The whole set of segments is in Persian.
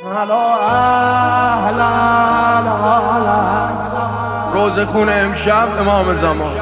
روزه خونه امشب امام زمان.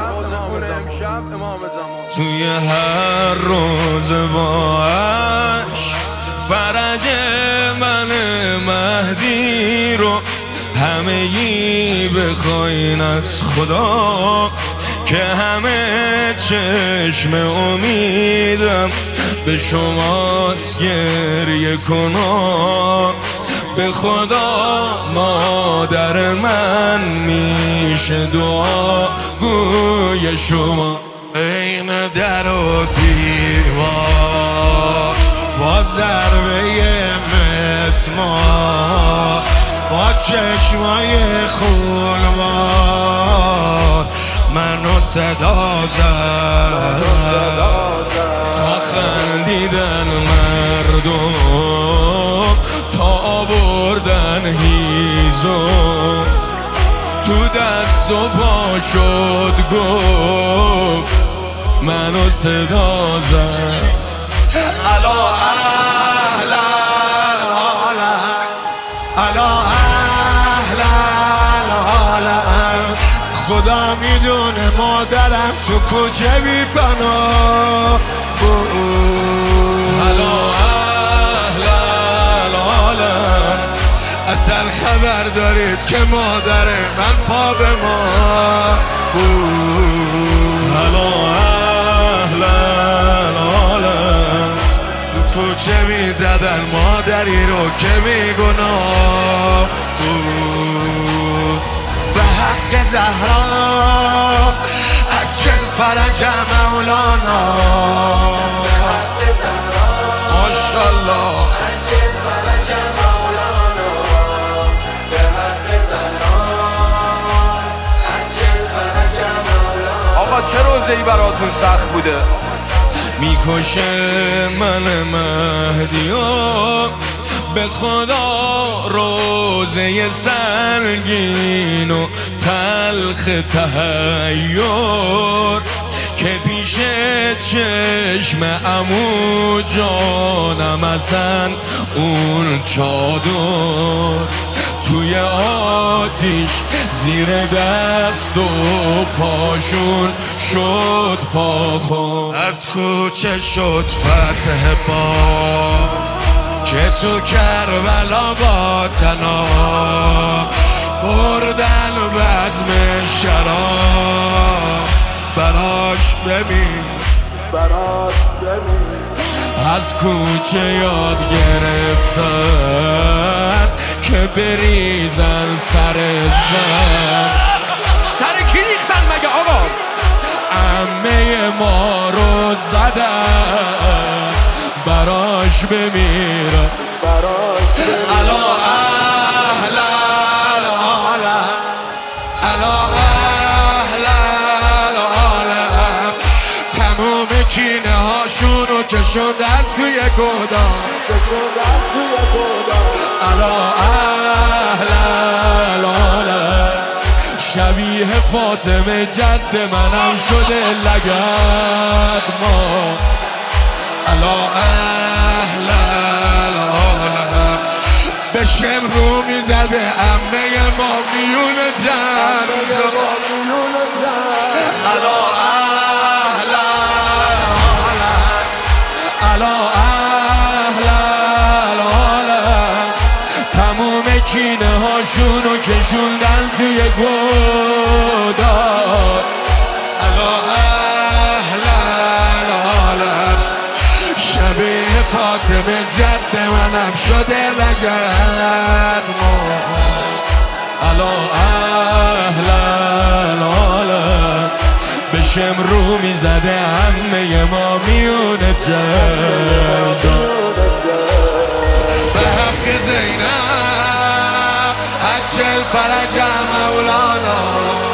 توی هر روز باش فرج من مهدی رو همگی بخواین از خدا، که همه چشم امیدم به شماست. گریه کنا به خدا مادر من میشه دعا گوی شما. بین در و دیوار با ضربه مسمار، با چشمای خونبار منو صدا زد، تا خندیدن مردم، تا آوردن هیزم، تو دست و پا شد گفت منو صدا زد. الا اهل العالم، الا اهل العالم، خدا میدونه مادرم تو کجا بی پناه. الا اهل العالم، اصل خبر دارید که مادر من پا به ما. الا اهل العالم، تو کوچه می زدن مادری رو که بی گناه بود. به حق زهرا عجل فرج مولانا، ماشاءالله عجل فرج مولانا. به حق زهرا عجل فرج مولانا. آقا چه روزه‌ای براتون سخت بوده؟ میکشه من مهدیو به خدا، روزه سنگین و تلخ تحیر، که پیش چشم عمو جانم ازن اون چادر، توی آتیش زیر دست و پاشون شد پاخون. از کوچه شد فتح با، که تو کربلا با تنا بردن بزم شراب. براش ببین، براش ببین، از کوچه یاد گرفتن که بریزن سر زن. سر کی ریختن مگه آقا؟ عمه ما رو زدن، براش بمیرم، براش بمیرم. الا اهل العالم، الا اهل العالم، تموم کینه هاشونو کشوندن توی گودان، کشوندن توی گودان. الا اهل العالم، شبیه فاطمه جد منم شده لگد ما. الا اهل العالم، به شمرو میزده عمه ما میون جنگ. الا اهل العالم، الا اهل العالم، تموم کینه هاشونو کشوندن توی گودار. الا اهل العالم، شبیه فاطمه جد منم شده لگد ما. الا اهل العالم، به شمرو میزده همه ما میون جد. به حق زینب عجل فرج مولانا.